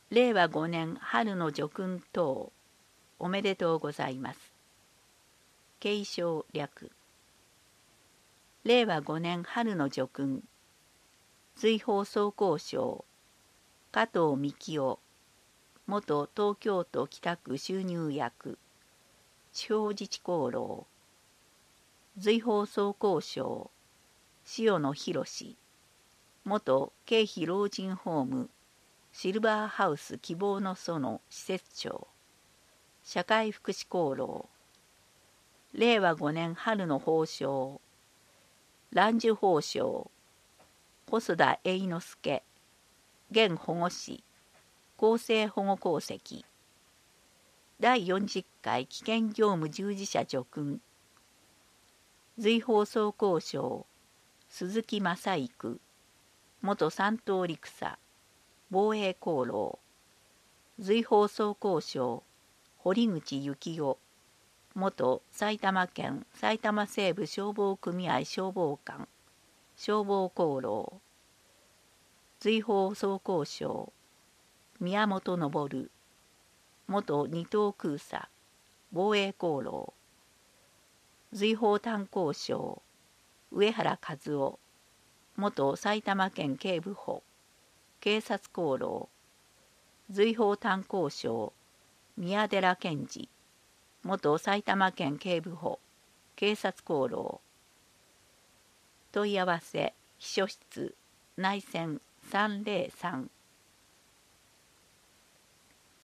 令和5年春の叙勲等おめでとうございます。継承略。令和5年春の叙勲、瑞宝総工省加藤幹夫元東京都北区収入役地方自治功労、瑞宝総工省塩野博元京浜老人ホームシルバーハウス希望の園施設長、社会福祉功労、令和5年春の褒章、蘭寿褒章細田栄之助現保護司厚生保護功績、第40回危険業務従事者叙勲、瑞宝総工省鈴木正育元三等陸佐防衛功労、瑞宝総工省堀口幸夫元埼玉県埼玉西部消防組合消防官消防功労、瑞宝総工省宮本昇元二等空佐防衛功労、瑞宝炭鉱省上原和夫元埼玉県警部補警察功労、瑞宝炭鉱省宮寺健二元埼玉県警部補警察功労。問い合わせ秘書室内線303